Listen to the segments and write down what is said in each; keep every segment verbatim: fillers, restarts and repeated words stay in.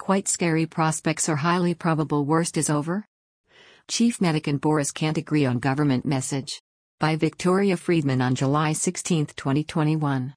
quite scary prospects are highly probable worst is over? Chief Medic and Boris can't agree on government message. By Victoria Friedman on July sixteenth, twenty twenty-one.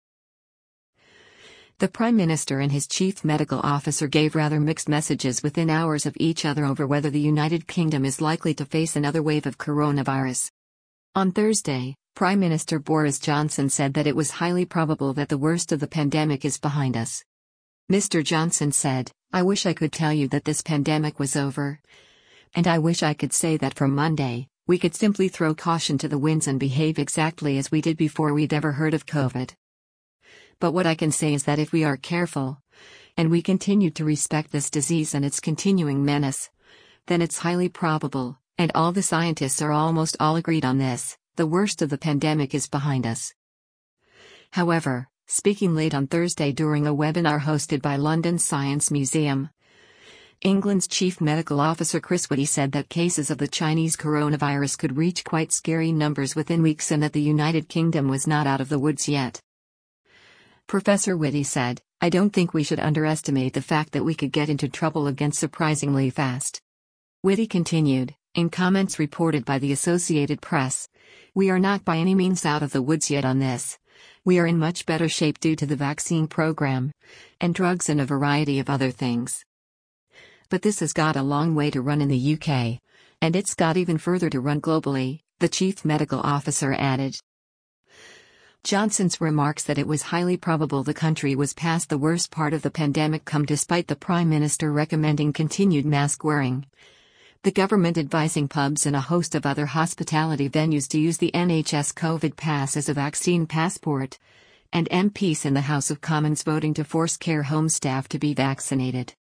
The Prime Minister and his Chief Medical Officer gave rather mixed messages within hours of each other over whether the United Kingdom is likely to face another wave of coronavirus. On Thursday, Prime Minister Boris Johnson said that it was highly probable that the worst of the pandemic is behind us. Mister Johnson said, "I wish I could tell you that this pandemic was over. And I wish I could say that from Monday, we could simply throw caution to the winds and behave exactly as we did before we'd ever heard of COVID. But what I can say is that if we are careful, and we continue to respect this disease and its continuing menace, then it's highly probable, and all the scientists are almost all agreed on this, the worst of the pandemic is behind us." However, speaking late on Thursday during a webinar hosted by London's Science Museum, England's Chief Medical Officer Chris Whitty said that cases of the Chinese coronavirus could reach quite scary numbers within weeks and that the United Kingdom was not out of the woods yet. Professor Whitty said, "I don't think we should underestimate the fact that we could get into trouble again surprisingly fast." Whitty continued, in comments reported by the Associated Press, "We are not by any means out of the woods yet on this. We are in much better shape due to the vaccine program, and drugs and a variety of other things. But this has got a long way to run in the U K, and it's got even further to run globally," the Chief Medical Officer added. Johnson's remarks that it was highly probable the country was past the worst part of the pandemic come despite the Prime Minister recommending continued mask wearing, the government advising pubs and a host of other hospitality venues to use the N H S COVID pass as a vaccine passport, and M Ps in the House of Commons voting to force care home staff to be vaccinated.